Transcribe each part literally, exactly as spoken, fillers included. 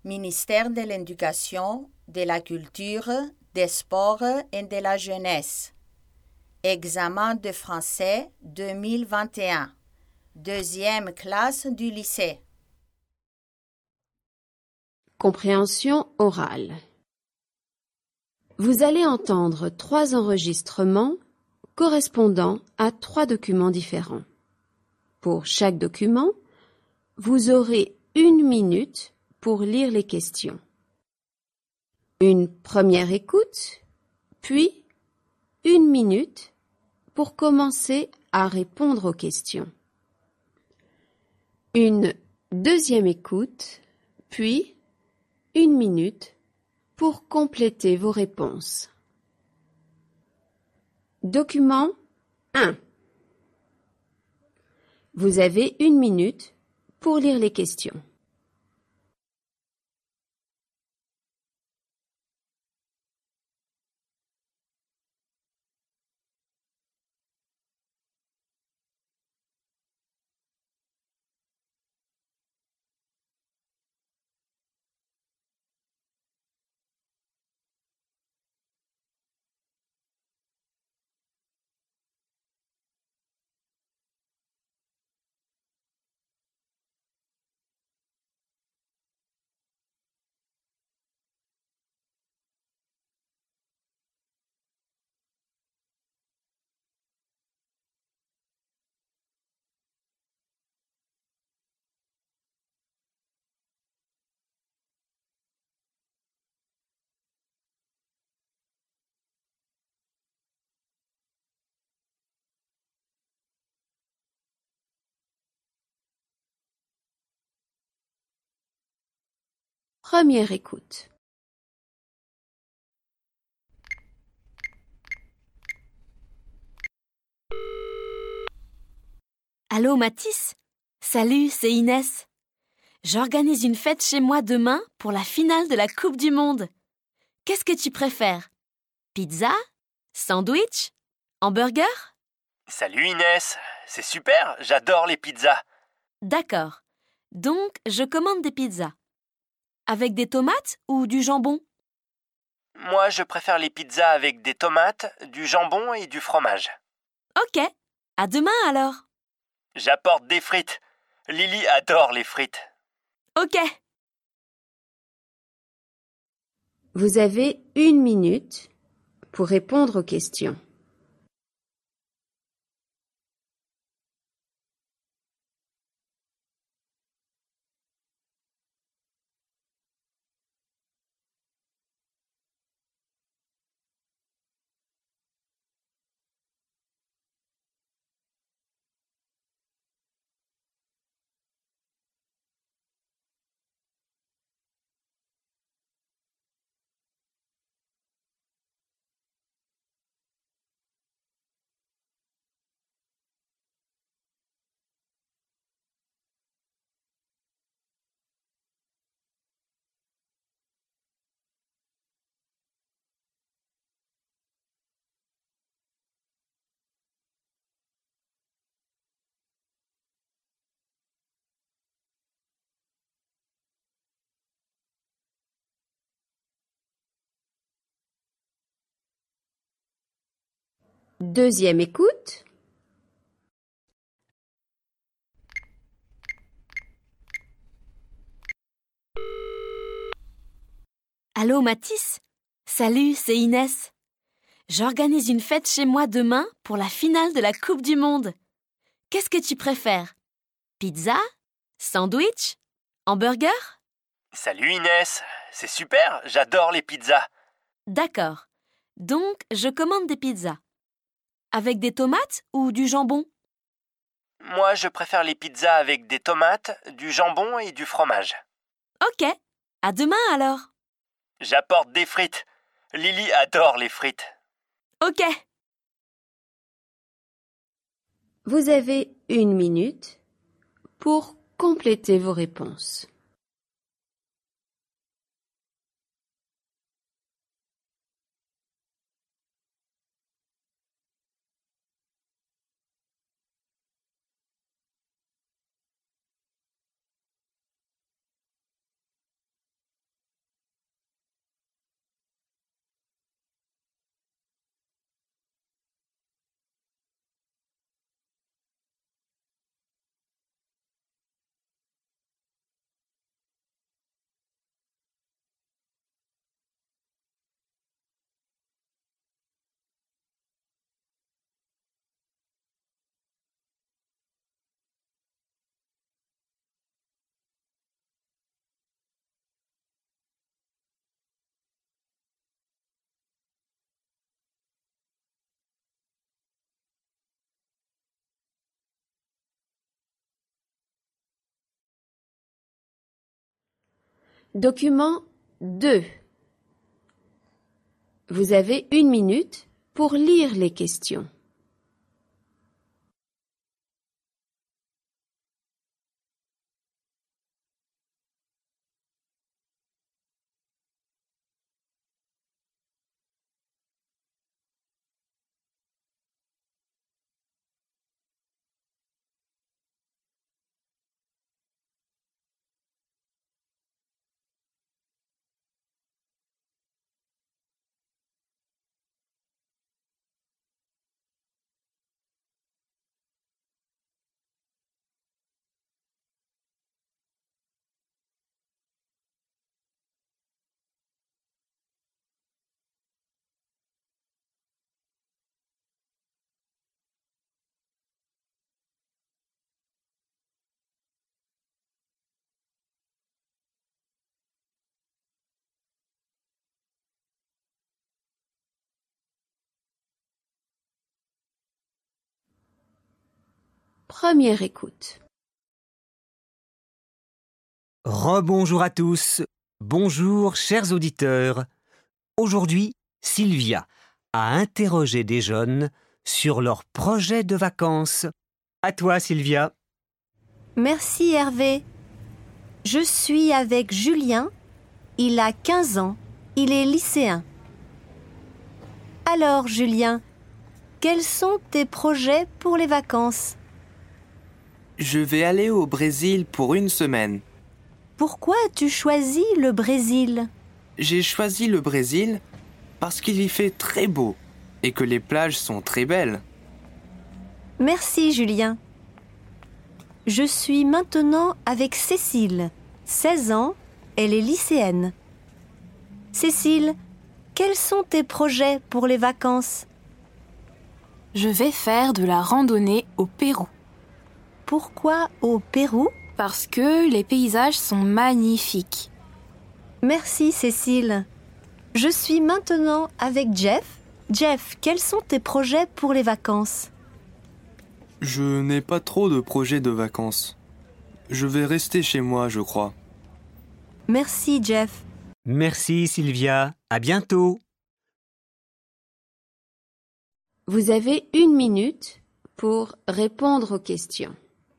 Ministère de l'Éducation, de la Culture, des Sports et de la Jeunesse. Examen de français deux mille vingt et un. Deuxième classe du lycée. Compréhension orale. Vous allez entendre trois enregistrements correspondant à trois documents différents. Pour chaque document, vous aurez une minute pour lire les questions. Une première écoute, puis une minute pour commencer à répondre aux questions. Une deuxième écoute, puis une minute pour compléter vos réponses. Document un. Vous avez une minute pour lire les questions. Première écoute. Allô Mathis? Salut, c'est Inès. J'organise une fête chez moi demain pour la finale de la Coupe du Monde. Qu'est-ce que tu préfères? Pizza? Sandwich? Hamburger? Salut Inès, c'est super, j'adore les pizzas. D'accord. Donc, je commande des pizzas. Avec des tomates ou du jambon? Moi, je préfère les pizzas avec des tomates, du jambon et du fromage. Ok, à demain alors. J'apporte des frites. Lily adore les frites. Ok. Vous avez une minute pour répondre aux questions. Deuxième écoute. Allô Mathis? Salut, c'est Inès. J'organise une fête chez moi demain pour la finale de la Coupe du Monde. Qu'est-ce que tu préfères? Pizza? Sandwich? Hamburger? Salut Inès, c'est super, j'adore les pizzas. D'accord. Donc, je commande des pizzas. Avec des tomates ou du jambon? Moi, je préfère les pizzas avec des tomates, du jambon et du fromage. Ok, à demain alors. J'apporte des frites. Lily adore les frites. Ok. Vous avez une minute pour compléter vos réponses. Document deux. Vous avez une minute pour lire les questions. Première écoute. Rebonjour à tous. Bonjour, chers auditeurs. Aujourd'hui, Sylvia a interrogé des jeunes sur leur projet de vacances. À toi, Sylvia. Merci Hervé. Je suis avec Julien. Il a quinze ans. Il est lycéen. Alors, Julien, quels sont tes projets pour les vacances ? Je vais aller au Brésil pour une semaine. Pourquoi as-tu choisi le Brésil ? J'ai choisi le Brésil parce qu'il y fait très beau et que les plages sont très belles. Merci Julien. Je suis maintenant avec Cécile, seize ans, elle est lycéenne. Cécile, quels sont tes projets pour les vacances ? Je vais faire de la randonnée au Pérou. Pourquoi au Pérou ? Parce que les paysages sont magnifiques. Merci Cécile. Je suis maintenant avec Jeff. Jeff, quels sont tes projets pour les vacances ? Je n'ai pas trop de projets de vacances. Je vais rester chez moi, je crois. Merci Jeff. Merci, Sylvia. À bientôt. Vous avez une minute pour répondre aux questions.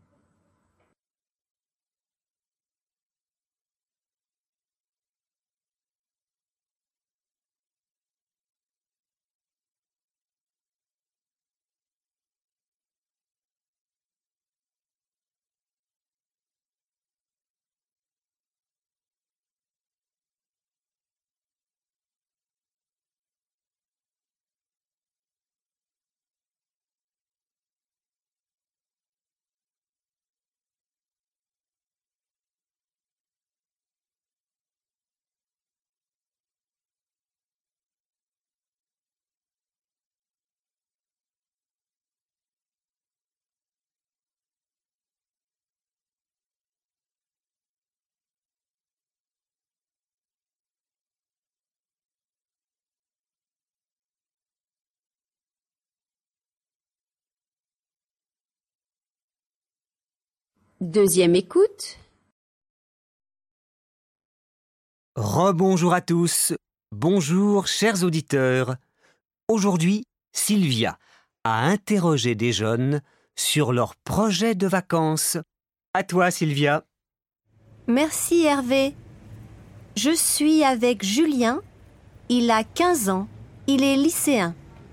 Deuxième écoute. Rebonjour à tous. Bonjour, chers auditeurs. Aujourd'hui, Sylvia a interrogé des jeunes sur leur projet de vacances. À toi, Sylvia. Merci Hervé. Je suis avec Julien. Il a quinze ans. Il est lycéen.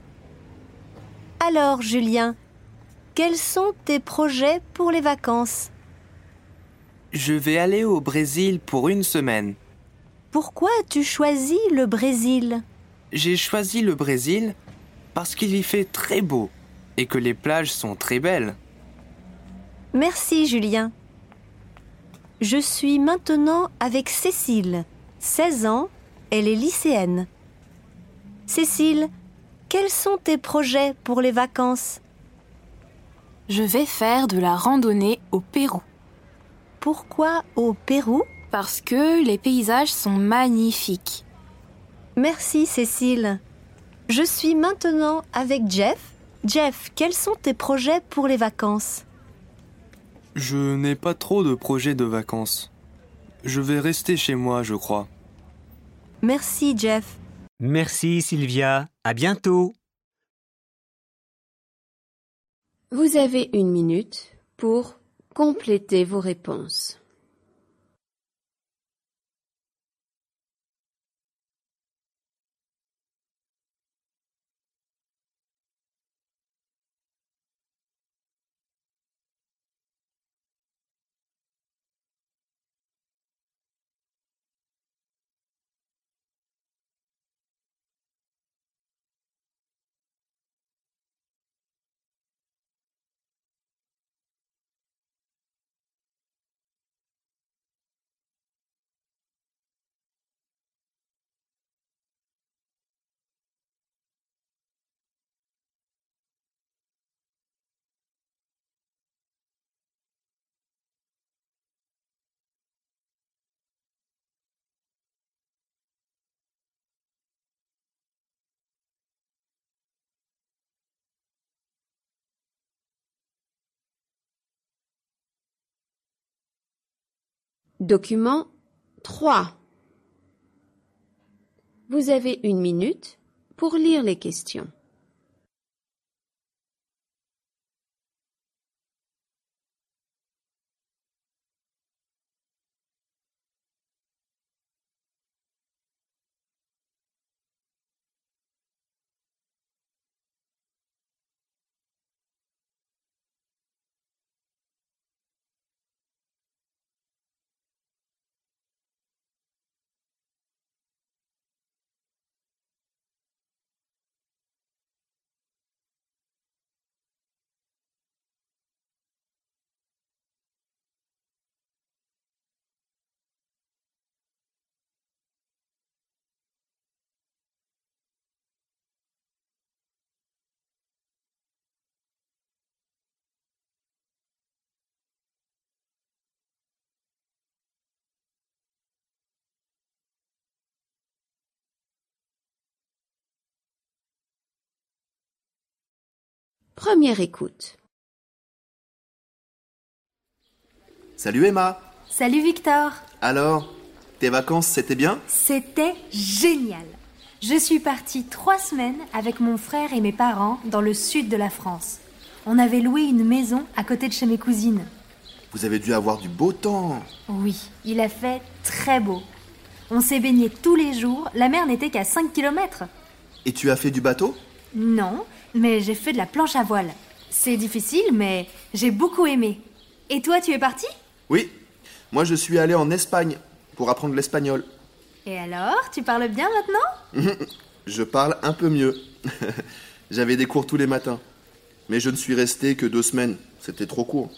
Alors, Julien, quels sont tes projets pour les vacances ? Je vais aller au Brésil pour une semaine. Pourquoi as-tu choisi le Brésil ? J'ai choisi le Brésil parce qu'il y fait très beau et que les plages sont très belles. Merci Julien. Je suis maintenant avec Cécile, seize ans, elle est lycéenne. Cécile, quels sont tes projets pour les vacances ? Je vais faire de la randonnée au Pérou. Pourquoi au Pérou ? Parce que les paysages sont magnifiques. Merci Cécile. Je suis maintenant avec Jeff. Jeff, quels sont tes projets pour les vacances ? Je n'ai pas trop de projets de vacances. Je vais rester chez moi, je crois. Merci, Jeff. Merci Sylvia, à bientôt. Vous avez une minute pour compléter vos réponses. Document trois. Vous avez une minute pour lire les questions. Première écoute. Salut Emma. Salut Victor. Alors, tes vacances, c'était bien? C'était génial. Je suis partie trois semaines avec mon frère et mes parents dans le sud de la France. On avait loué une maison à côté de chez mes cousines. Vous avez dû avoir du beau temps. Oui, il a fait très beau. On s'est baigné tous les jours, la mer n'était qu'à cinq kilomètres. Et tu as fait du bateau? Non, mais j'ai fait de la planche à voile. C'est difficile, mais j'ai beaucoup aimé. Et toi, tu es parti? Oui, moi je suis allé en Espagne pour apprendre l'espagnol. Et alors, tu parles bien maintenant? Je parle un peu mieux. J'avais des cours tous les matins. Mais je ne suis resté que deux semaines. C'était trop court.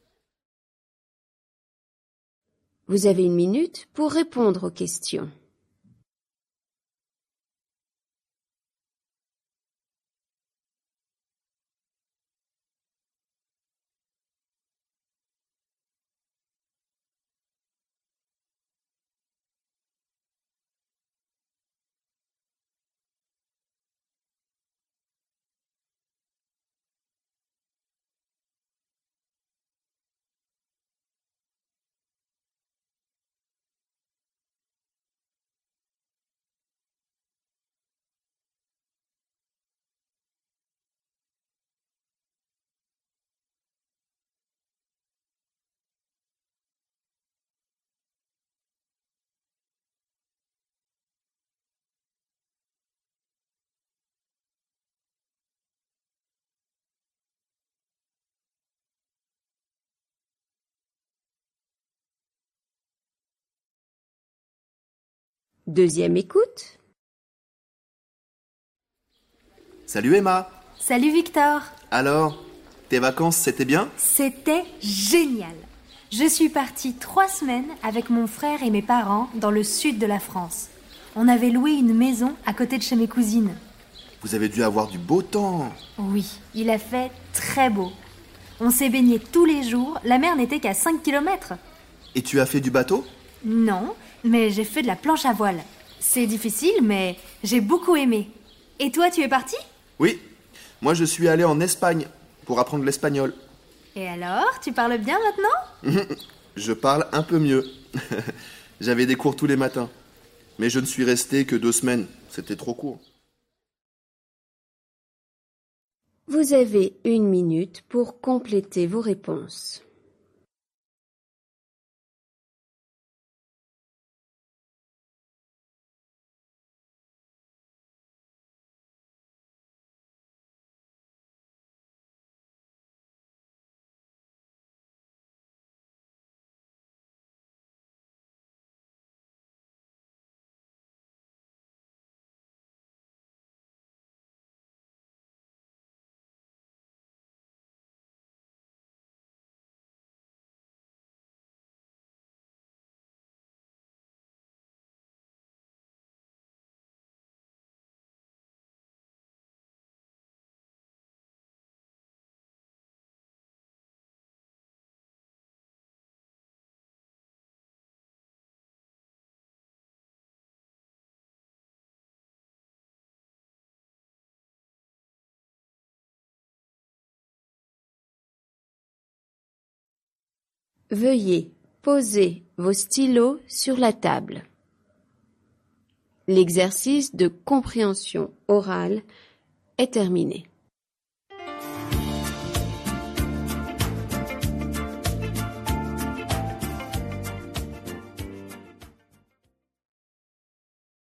Vous avez une minute pour répondre aux questions. Deuxième écoute. Salut Emma. Salut Victor. Alors, tes vacances, c'était bien? C'était génial. Je suis partie trois semaines avec mon frère et mes parents dans le sud de la France. On avait loué une maison à côté de chez mes cousines. Vous avez dû avoir du beau temps. Oui, il a fait très beau. On s'est baigné tous les jours, la mer n'était qu'à cinq kilomètres. Et tu as fait du bateau? Non, mais j'ai fait de la planche à voile. C'est difficile, mais j'ai beaucoup aimé. Et toi, tu es parti? Oui, moi je suis allé en Espagne pour apprendre l'espagnol. Et alors, tu parles bien maintenant? Je parle un peu mieux. J'avais des cours tous les matins. Mais je ne suis resté que deux semaines. C'était trop court. Vous avez une minute pour compléter vos réponses. Veuillez poser vos stylos sur la table. L'exercice de compréhension orale est terminé.